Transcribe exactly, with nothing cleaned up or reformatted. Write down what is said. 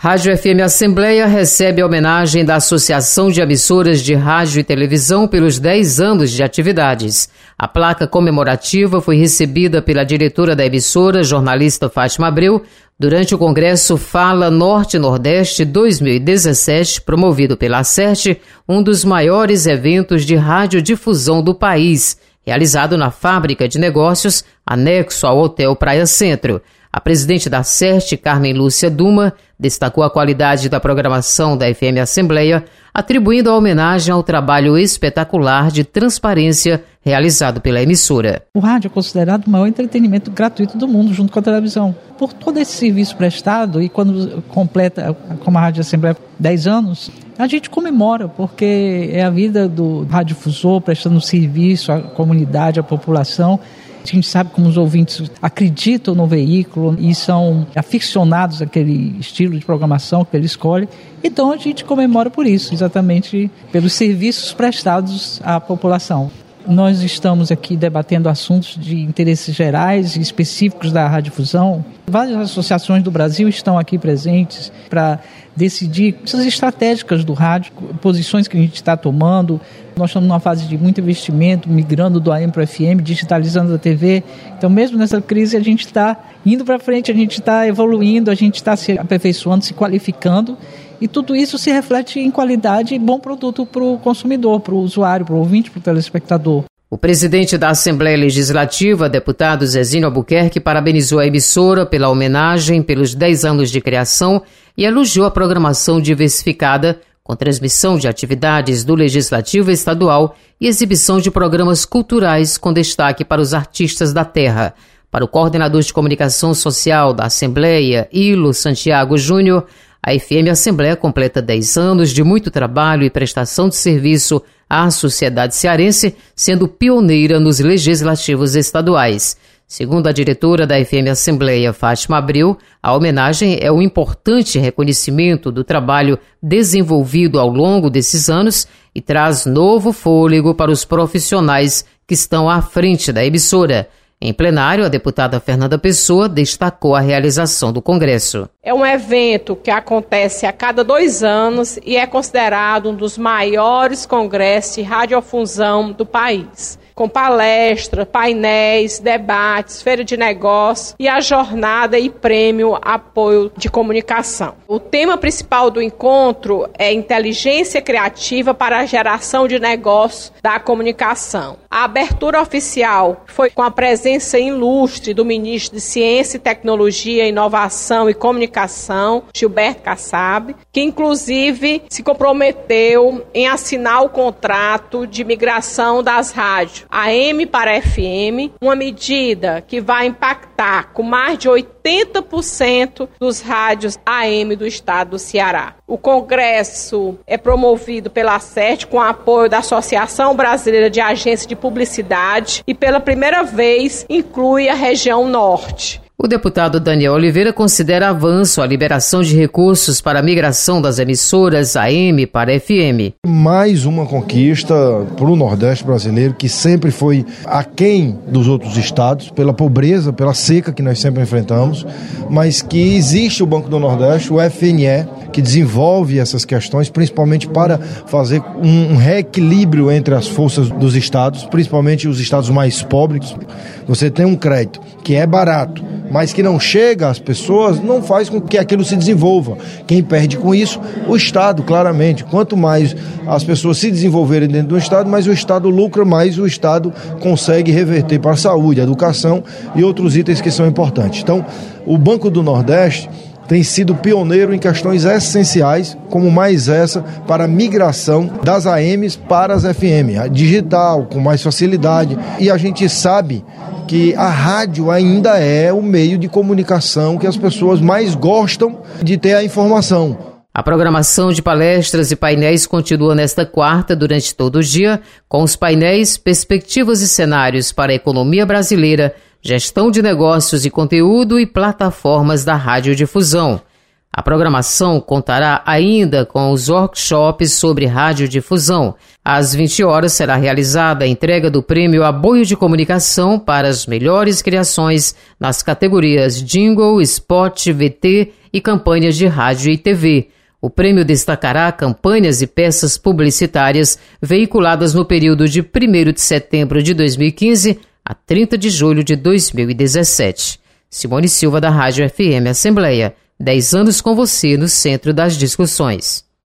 Rádio F M Assembleia recebe a homenagem da Associação de Emissoras de Rádio e Televisão pelos dez anos de atividades. A placa comemorativa foi recebida pela diretora da emissora, jornalista Fátima Abreu, durante o Congresso Fala Norte-Nordeste dois mil e dezessete, promovido pela ACERT, um dos maiores eventos de radiodifusão do país, realizado na Fábrica de Negócios, anexo ao Hotel Praia Centro. A presidente da ACERT, Carmen Lúcia Duma, destacou a qualidade da programação da F M Assembleia, atribuindo a homenagem ao trabalho espetacular de transparência realizado pela emissora. O rádio é considerado o maior entretenimento gratuito do mundo, junto com a televisão. Por todo esse serviço prestado, e quando completa, como a Rádio Assembleia, dez anos, a gente comemora, porque é a vida do radiodifusor prestando serviço à comunidade, à população. A gente sabe como os ouvintes acreditam no veículo e são aficionados àquele estilo de programação que ele escolhe. Então a gente comemora por isso, exatamente pelos serviços prestados à população. Nós estamos aqui debatendo assuntos de interesses gerais e específicos da radiodifusão. Várias associações do Brasil estão aqui presentes para decidir essas estratégicas do rádio, posições que a gente está tomando. Nós estamos numa fase de muito investimento, migrando do A M para o F M, digitalizando a T V. Então, mesmo nessa crise, a gente está indo para frente, a gente está evoluindo, a gente está se aperfeiçoando, se qualificando. E tudo isso se reflete em qualidade e bom produto para o consumidor, para o usuário, para o ouvinte, para o telespectador. O presidente da Assembleia Legislativa, deputado Zezinho Albuquerque, parabenizou a emissora pela homenagem pelos dez anos de criação e elogiou a programação diversificada, com transmissão de atividades do Legislativo Estadual e exibição de programas culturais com destaque para os artistas da terra. Para o coordenador de comunicação social da Assembleia, Ilo Santiago Júnior, a F M Assembleia completa dez anos de muito trabalho e prestação de serviço à sociedade cearense, sendo pioneira nos legislativos estaduais. Segundo a diretora da F M Assembleia, Fátima Abreu, a homenagem é um importante reconhecimento do trabalho desenvolvido ao longo desses anos e traz novo fôlego para os profissionais que estão à frente da emissora. Em plenário, a deputada Fernanda Pessoa destacou a realização do Congresso. É um evento que acontece a cada dois anos e é considerado um dos maiores congressos de radiodifusão do país, com palestra, painéis, debates, feira de negócios e a jornada e prêmio apoio de comunicação. O tema principal do encontro é inteligência criativa para a geração de negócios da comunicação. A abertura oficial foi com a presença ilustre do ministro de Ciência e Tecnologia, Inovação e Comunicação, Gilberto Kassab, que inclusive se comprometeu em assinar o contrato de migração das rádios A M para F M, uma medida que vai impactar com mais de oitenta por cento dos rádios A M do estado do Ceará. O congresso é promovido pela ACERT com apoio da Associação Brasileira de Agências de Publicidade e pela primeira vez inclui a região norte. O deputado Daniel Oliveira considera avanço a liberação de recursos para a migração das emissoras A M para F M. Mais uma conquista para o Nordeste brasileiro, que sempre foi aquém dos outros estados, pela pobreza, pela seca que nós sempre enfrentamos, mas que existe o Banco do Nordeste, o F N E, que desenvolve essas questões, principalmente para fazer um reequilíbrio entre as forças dos estados, principalmente os estados mais pobres. Você tem um crédito que é barato, mas que não chega às pessoas, não faz com que aquilo se desenvolva. Quem perde com isso? O Estado, claramente. Quanto mais as pessoas se desenvolverem dentro do Estado, mais o Estado lucra, mais o Estado consegue reverter para a saúde, a educação e outros itens que são importantes. Então, o Banco do Nordeste tem sido pioneiro em questões essenciais, como mais essa, para a migração das A Ms para as F M, a digital, com mais facilidade. E a gente sabe que a rádio ainda é o meio de comunicação que as pessoas mais gostam de ter a informação. A programação de palestras e painéis continua nesta quarta durante todo o dia, com os painéis Perspectivas e Cenários para a Economia Brasileira, Gestão de Negócios e Conteúdo e Plataformas da Radiodifusão. A programação contará ainda com os workshops sobre radiodifusão. Às vinte horas será realizada a entrega do prêmio Aboio de Comunicação para as melhores criações nas categorias Jingle, Spot, V T e campanhas de rádio e T V. O prêmio destacará campanhas e peças publicitárias veiculadas no período de primeiro de setembro de dois mil e quinze a trinta de julho de dois mil e dezessete. Simone Silva, da Rádio F M Assembleia. Dez anos com você no centro das discussões.